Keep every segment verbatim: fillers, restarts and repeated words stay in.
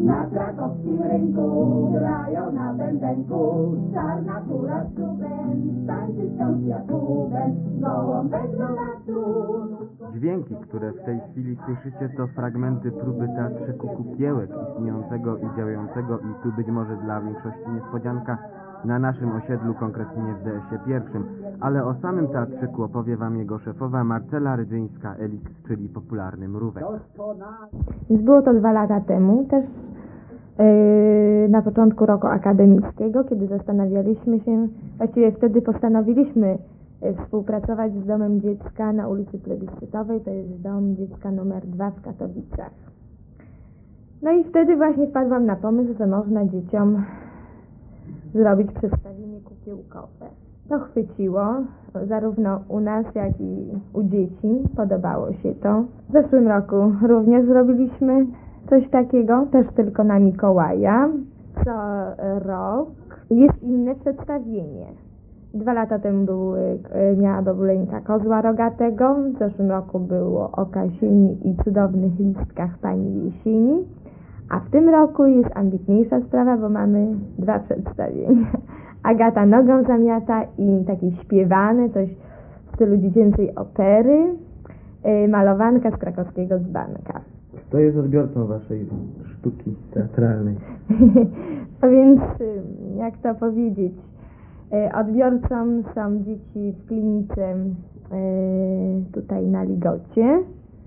Na krakowskim rynku grają na bębenku, czarna kura z czubem, tańczy wciąż Jakubem, gołąbek do lasu. Dźwięki, które w tej chwili słyszycie, to fragmenty próby teatrzyku Kukiełek istniejącego i działającego i tu być może dla większości niespodzianka na naszym osiedlu, konkretnie w D S ie pierwszym, ale o samym teatrzyku opowie wam jego szefowa Marcela Rydzyńska-Eliks, czyli popularny Mrówek. Więc było to dwa lata temu, też yy, na początku roku akademickiego, kiedy zastanawialiśmy się, właściwie wtedy postanowiliśmy współpracować z Domem Dziecka na ulicy Plebiscytowej, to jest Dom Dziecka numer dwa w Katowicach. No i wtedy właśnie wpadłam na pomysł, że można dzieciom zrobić przedstawienie kukiełkowe. To chwyciło, zarówno u nas, jak i u dzieci. Podobało się to. W zeszłym roku również zrobiliśmy coś takiego, też tylko na Mikołaja. Co rok jest inne przedstawienie. Dwa lata temu był, miała babuleńka Kozła Rogatego, w zeszłym roku było o Kasieni i cudownych listkach pani Jesieni, a w tym roku jest ambitniejsza sprawa, bo mamy dwa przedstawienia. Agata nogą zamiata i takie śpiewane, coś w stylu dziecięcej opery, malowanka z krakowskiego dzbanka. Kto jest odbiorcą waszej sztuki teatralnej? No więc, jak to powiedzieć, odbiorcą są dzieci w klinice tutaj na Ligocie,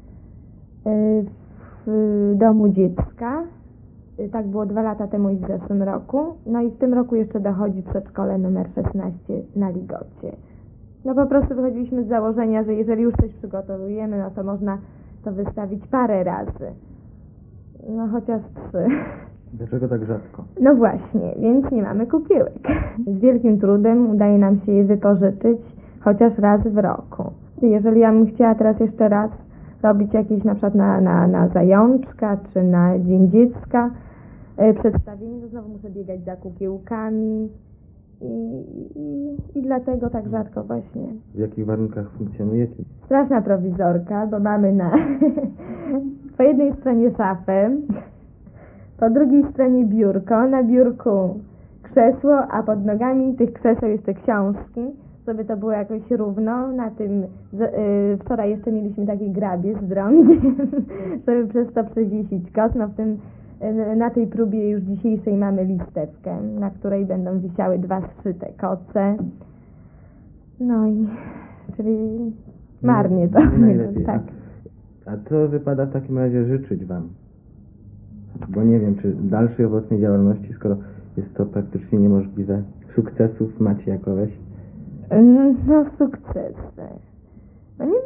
w Domu Dziecka. Tak było dwa lata temu i w zeszłym roku. No i w tym roku jeszcze dochodzi przedszkole numer szesnaście na Ligocie. No po prostu wychodziliśmy z założenia, że jeżeli już coś przygotowujemy, no to można to wystawić parę razy. No chociaż trzy. Dlaczego tak rzadko? No właśnie, więc nie mamy kukiełek. Z wielkim trudem udaje nam się je wypożyczyć chociaż raz w roku. Jeżeli ja bym chciała teraz jeszcze raz robić jakieś na przykład na, na, na Zajączka czy na Dzień Dziecka e, przedstawienie, to znowu muszę biegać za kukiełkami i, i, i dlatego tak rzadko właśnie. W jakich warunkach funkcjonujecie? Straszna prowizorka, bo mamy na po jednej stronie szafę, po drugiej stronie biurko, na biurku krzesło, a pod nogami tych krzeseł jeszcze książki, żeby to było jakoś równo. Na tym z, y, wczoraj jeszcze mieliśmy takie grabie z drągiem, żeby przez to przewiesić koc. No w tym, y, na tej próbie już dzisiejszej mamy listewkę, na której będą wisiały dwa zszyte koce. No i czyli marnie to. Nie najlepiej. Tak. A, a co wypada w takim razie życzyć wam? Bo nie wiem, czy dalszej owocnej działalności, skoro jest to praktycznie niemożliwe. Sukcesów macie jakoś? No sukcesy. No nie,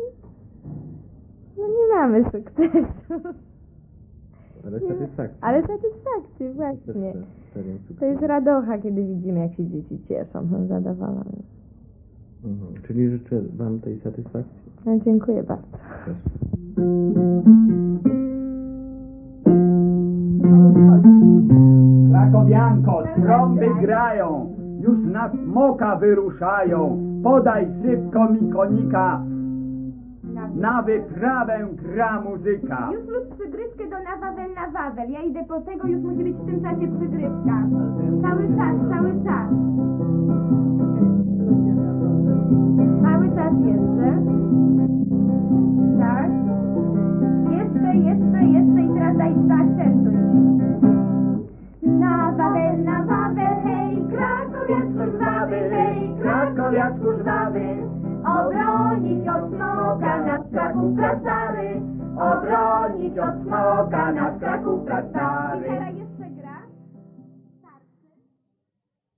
no nie mamy sukcesu. Ale satysfakcji. Ale satysfakcji, właśnie. To jest radocha, kiedy widzimy, jak się dzieci cieszą, są zadowolone. Mhm. Czyli życzę wam tej satysfakcji. No, dziękuję bardzo. Proszę. Krakowianko, trąby grają, już na smoka wyruszają. Podaj szybko mi konika, na wyprawę gra muzyka. Już lub przygrywkę do na Wawel na Wawel. Ja idę po tego, już musi być w tym czasie przygrywka. Cały czas, cały czas. Cały czas jeszcze. Tak. Jeszcze, jeszcze, jeszcze i teraz daj zaakcentuj. Na Wawel, na Wawel, hej, krakowiaczku żwawy, hej, krakowiaczku żwawy. Obronić od smoka nasz Kraków prastary, obronić od smoka nasz Kraków prastary.